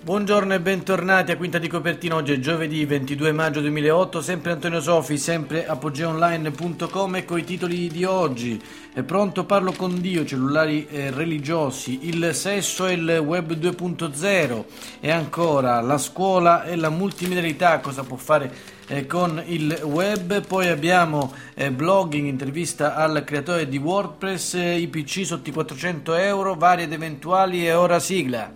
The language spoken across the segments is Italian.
Buongiorno e bentornati a Quinta di Copertina. Oggi è giovedì 22 maggio 2008, sempre Antonio Sofi, sempre apogeaonline.com. Ecco i titoli di oggi. È pronto, parlo con Dio, cellulari religiosi, il sesso e il web 2.0 e ancora la scuola e la multimedialità, cosa può fare con il web. Poi abbiamo blogging, intervista al creatore di WordPress, i PC sotto i 400 euro, vari ed eventuali e ora sigla.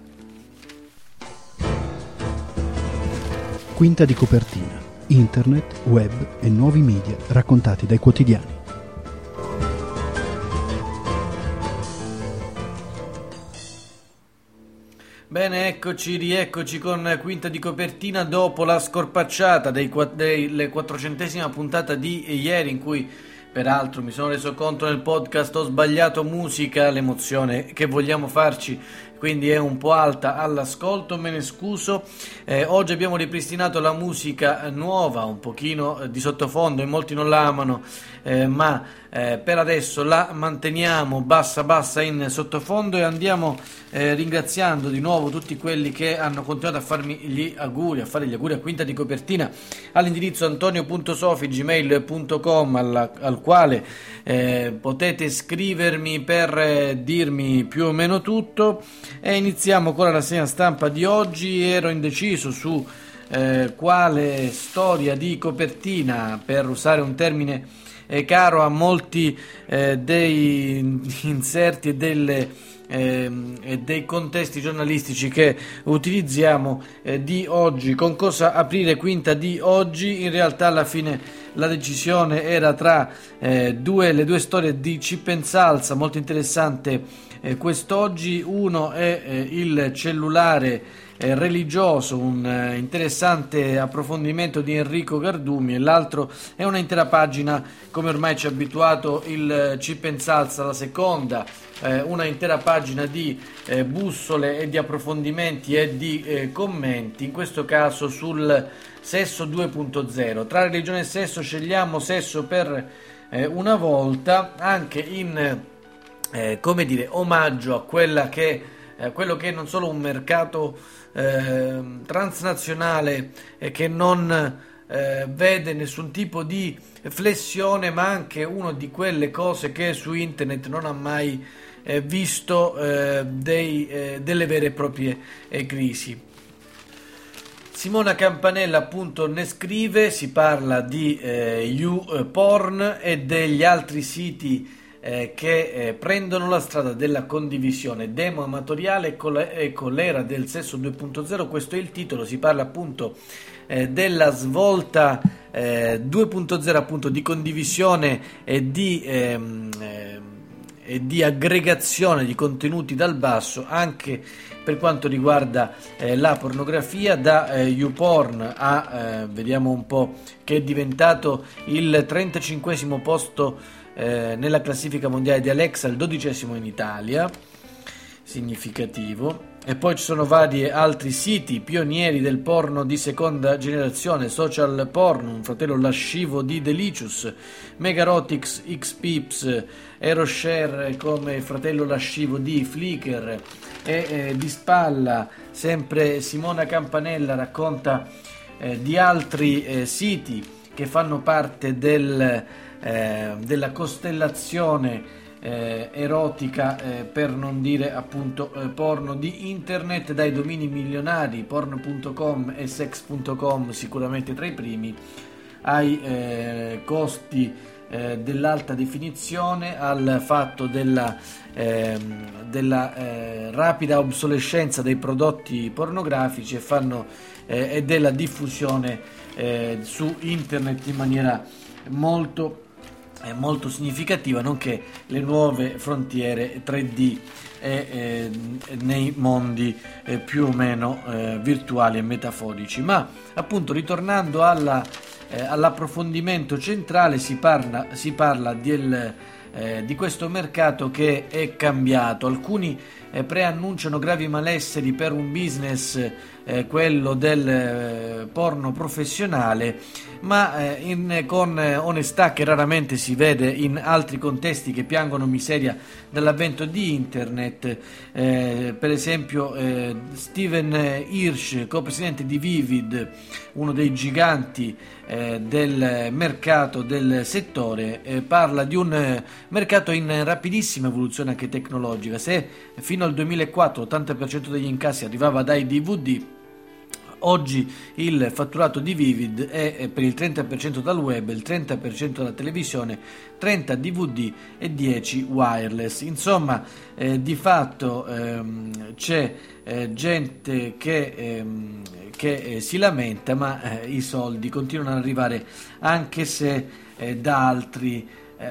Quinta di Copertina, internet, web e nuovi media raccontati dai quotidiani. Bene, rieccoci con Quinta di Copertina dopo la scorpacciata delle 400esima puntata di ieri, in cui peraltro mi sono reso conto nel podcast ho sbagliato musica, l'emozione che vogliamo farci quindi è un po' alta all'ascolto, me ne scuso. Oggi abbiamo ripristinato la musica nuova, un pochino di sottofondo, e molti non la amano, ma per adesso la manteniamo bassa in sottofondo e andiamo ringraziando di nuovo tutti quelli che hanno continuato a fare gli auguri a Quinta di Copertina all'indirizzo antonio.sofi@gmail.com al quale potete scrivermi per dirmi più o meno tutto. E iniziamo con la rassegna stampa di oggi. Ero indeciso su quale storia di copertina, per usare un termine caro a molti dei inserti e dei contesti giornalistici che utilizziamo di oggi. Con cosa aprire Quinta di oggi? In realtà alla fine la decisione era tra le due storie di Chip and Salsa, molto interessante quest'oggi. Uno è il cellulare religioso, un interessante approfondimento di Enrico Gardumi, e l'altro è una intera pagina, come ormai ci ha abituato il Chip and Salsa, la seconda, una intera pagina di bussole e di approfondimenti e di commenti, in questo caso sul sesso 2.0. Tra religione e sesso scegliamo sesso per una volta, anche in omaggio a quello che è non solo un mercato transnazionale che non vede nessun tipo di flessione, ma anche una di quelle cose che su internet non ha mai visto delle vere e proprie crisi. Simona Campanella appunto ne scrive, si parla di YouPorn e degli altri siti che prendono la strada della condivisione, demo amatoriale con l'era del sesso 2.0. Questo è il titolo. Si parla appunto della svolta 2.0 appunto di condivisione e di aggregazione di contenuti dal basso, anche per quanto riguarda la pornografia. Da YouPorn vediamo un po', che è diventato il 35esimo posto nella classifica mondiale di Alexa, il 12esimo in Italia, significativo. E poi ci sono vari altri siti pionieri del porno di seconda generazione: Social Porn, un fratello lascivo di Delicious, Megarotics, Xpips, Eroshare come il fratello lascivo di Flickr, e di spalla sempre Simona Campanella racconta di altri siti che fanno parte della costellazione erotica, per non dire appunto porno di internet, dai domini milionari porno.com e sex.com sicuramente tra i primi, ai costi dell'alta definizione, al fatto della rapida obsolescenza dei prodotti pornografici e della diffusione su internet in maniera molto significativa, nonché le nuove frontiere 3D nei mondi più o meno virtuali e metaforici. Ma appunto, ritornando all'approfondimento centrale, si parla di questo mercato che è cambiato. Alcuni preannunciano gravi malesseri per un business, quello del porno professionale, ma con onestà che raramente si vede in altri contesti che piangono miseria dall'avvento di internet. Per esempio Steven Hirsch, co-presidente di Vivid, uno dei giganti del mercato del settore, parla di un mercato in rapidissima evoluzione anche tecnologica. Se fino al 2004 l'80% degli incassi arrivava dai DVD, oggi il fatturato di Vivid è per il 30% dal web, il 30% dalla televisione, 30 DVD e 10 wireless. Insomma, di fatto c'è gente che si lamenta, ma i soldi continuano ad arrivare anche se da altri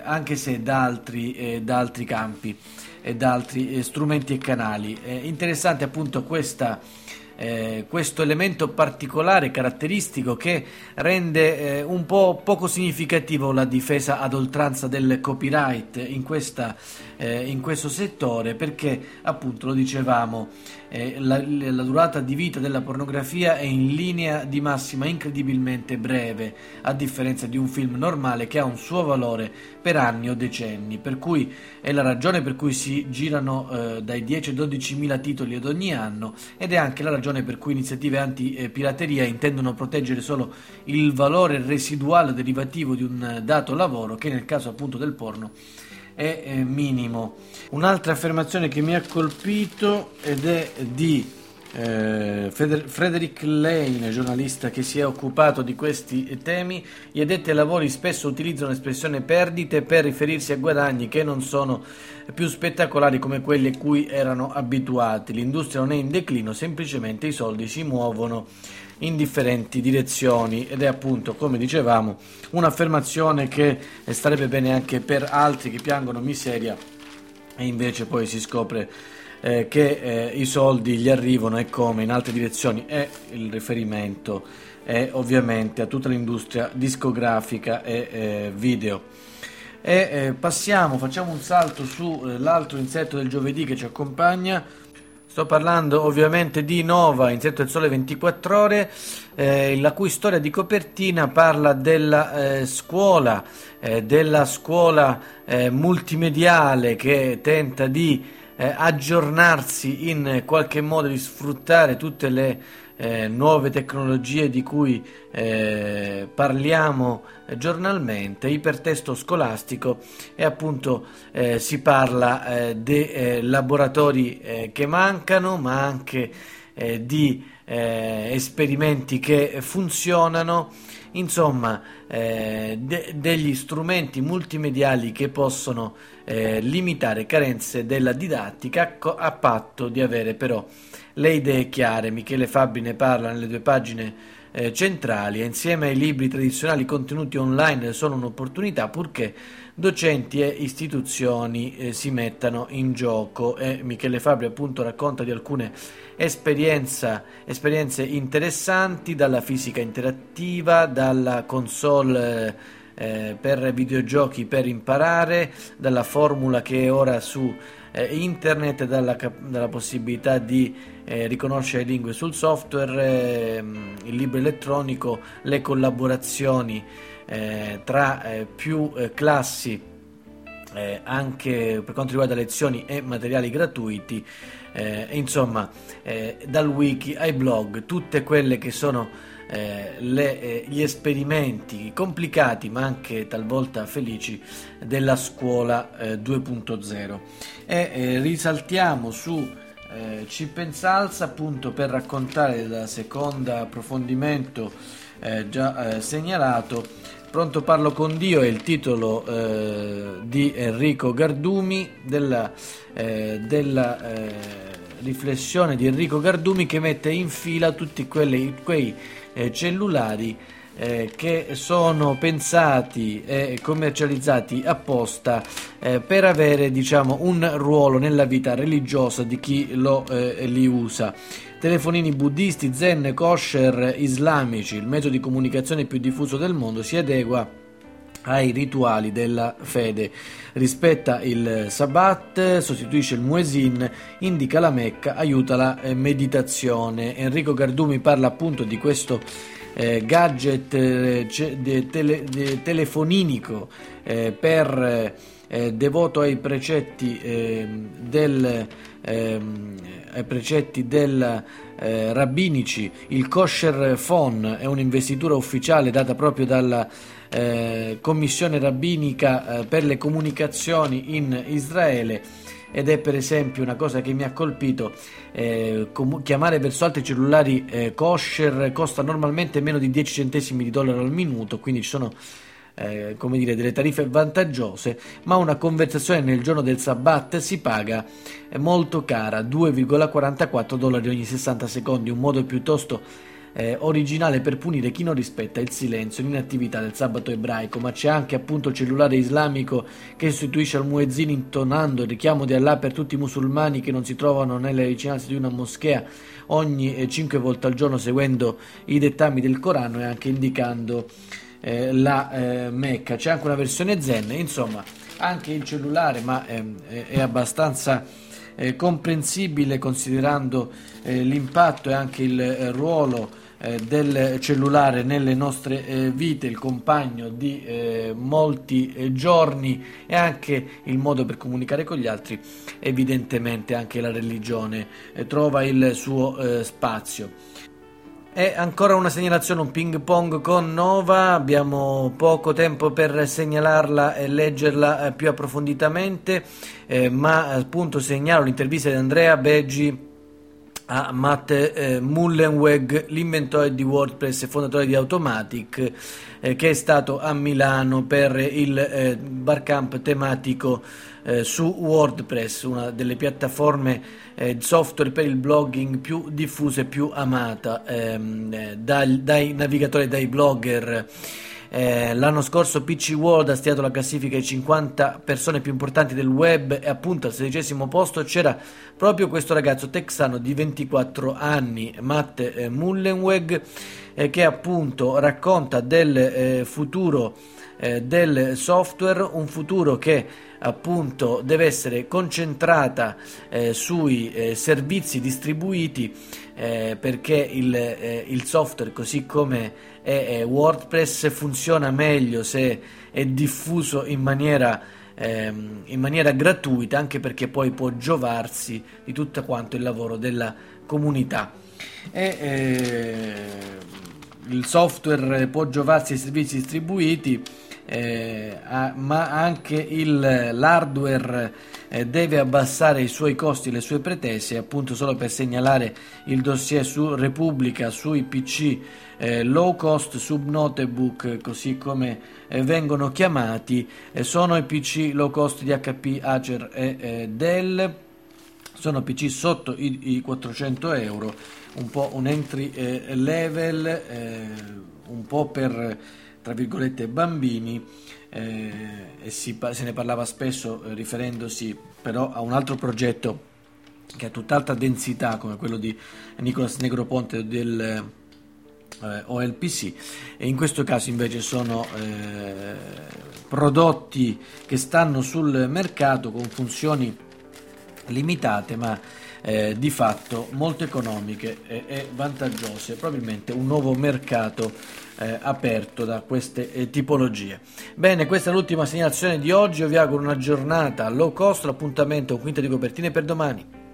campi e da altri strumenti e canali. Interessante appunto questo elemento particolare, caratteristico, che rende un po' poco significativo la difesa ad oltranza del copyright in questo settore, perché appunto, lo dicevamo, la durata di vita della pornografia è in linea di massima incredibilmente breve, a differenza di un film normale che ha un suo valore per anni o decenni, per cui è la ragione per cui si girano dai 10 ai 12 mila titoli ad ogni anno, ed è anche la ragione per cui iniziative anti-pirateria intendono proteggere solo il valore residuale derivativo di un dato lavoro, che nel caso appunto del porno è minimo. Un'altra affermazione che mi ha colpito ed è di Frederick Lane, giornalista che si è occupato di questi temi. Gli addetti ai lavori spesso utilizzano l'espressione perdite per riferirsi a guadagni che non sono più spettacolari come quelli a cui erano abituati. L'industria non è in declino, semplicemente i soldi si muovono in differenti direzioni, ed è appunto, come dicevamo, un'affermazione che starebbe bene anche per altri che piangono miseria e invece poi si scopre che i soldi gli arrivano e come in altre direzioni, e il riferimento è ovviamente a tutta l'industria discografica e video. Facciamo un salto sull'altro inserto del giovedì che ci accompagna. Sto parlando ovviamente di Nova, inserto del Sole 24 Ore, la cui storia di copertina parla della scuola multimediale che tenta di aggiornarsi in qualche modo, di sfruttare tutte le nuove tecnologie di cui parliamo giornalmente, ipertesto scolastico, e appunto si parla dei laboratori che mancano, ma anche di esperimenti che funzionano, insomma degli strumenti multimediali che possono limitare carenze della didattica, a patto di avere però le idee chiare. Michele Fabbri ne parla nelle 2 pagine centrali, e insieme ai libri tradizionali, contenuti online sono un'opportunità purché docenti e istituzioni si mettano in gioco. E Michele Fabbri appunto racconta di alcune esperienze interessanti, dalla fisica interattiva, dalla console per videogiochi per imparare, dalla formula che è ora su internet, dalla possibilità di riconoscere lingue sul software, il libro elettronico, le collaborazioni tra più classi, anche per quanto riguarda lezioni e materiali gratuiti, insomma dal wiki ai blog, tutte quelle che sono gli esperimenti complicati ma anche talvolta felici della scuola 2.0. Risaltiamo su Cipensalza appunto per raccontare il secondo approfondimento già segnalato. Pronto parlo con Dio è il titolo di Enrico Gardumi, della riflessione di Enrico Gardumi, che mette in fila tutti quei cellulari che sono pensati e commercializzati apposta per avere, diciamo, un ruolo nella vita religiosa di chi li usa. Telefonini buddisti, zen, kosher, islamici, il mezzo di comunicazione più diffuso del mondo, si adegua ai rituali della fede, rispetta il Sabbat, sostituisce il muezzin, indica la Mecca, aiuta la meditazione. Enrico Gardumi parla appunto di questo gadget telefoninico devoto ai precetti rabbinici. Il kosher phone è un'investitura ufficiale data proprio dalla commissione rabbinica per le comunicazioni in Israele, ed è per esempio una cosa che mi ha colpito. Chiamare verso altri cellulari kosher costa normalmente meno di 10 centesimi di dollaro al minuto, quindi ci sono delle tariffe vantaggiose, ma una conversazione nel giorno del Sabbat si paga molto cara, 2,44 dollari ogni 60 secondi, un modo piuttosto originale per punire chi non rispetta il silenzio e l'inattività del sabato ebraico. Ma c'è anche appunto il cellulare islamico che sostituisce al muezzin intonando il richiamo di Allah per tutti i musulmani che non si trovano nelle vicinanze di una moschea ogni 5 volte al giorno, seguendo i dettami del Corano e anche indicando la Mecca. C'è anche una versione Zen, insomma anche il cellulare, ma è abbastanza comprensibile considerando l'impatto e anche il ruolo del cellulare nelle nostre vite, il compagno di molti giorni e anche il modo per comunicare con gli altri. Evidentemente anche la religione trova il suo spazio. E ancora una segnalazione, un ping pong con Nova. Abbiamo poco tempo per segnalarla e leggerla più approfonditamente, ma appunto segnalo l'intervista di Andrea Beggi a Matt Mullenweg, l'inventore di WordPress e fondatore di Automatic, che è stato a Milano per il barcamp tematico su WordPress, una delle piattaforme software per il blogging più diffusa e più amata dai navigatori e dai blogger. L'anno scorso PC World ha stilato la classifica ai 50 persone più importanti del web e appunto al 16° posto c'era proprio questo ragazzo texano di 24 anni, Matt Mullenweg, che appunto racconta del futuro del software, un futuro che appunto deve essere concentrata sui servizi distribuiti, perché il software, così come è WordPress, funziona meglio se è diffuso in maniera gratuita, anche perché poi può giovarsi di tutto quanto il lavoro della comunità. Il software può giovarsi ai servizi distribuiti, ma anche l'hardware deve abbassare i suoi costi e le sue pretese. Appunto, solo per segnalare il dossier su Repubblica, sui PC low cost, Subnotebook, così come vengono chiamati, sono i PC low cost di HP, Acer e Dell. Sono PC sotto i 400 euro, un po' un entry level, un po' per, tra virgolette, bambini, e se ne parlava spesso riferendosi però a un altro progetto che ha tutt'altra densità, come quello di Nicolas Negroponte del OLPC, e in questo caso invece sono prodotti che stanno sul mercato con funzioni limitate, ma di fatto molto economiche e vantaggiose, probabilmente un nuovo mercato aperto da queste tipologie. Bene, questa è l'ultima segnalazione di oggi. Io vi auguro una giornata low cost, l'appuntamento con Quinta di Copertine per domani.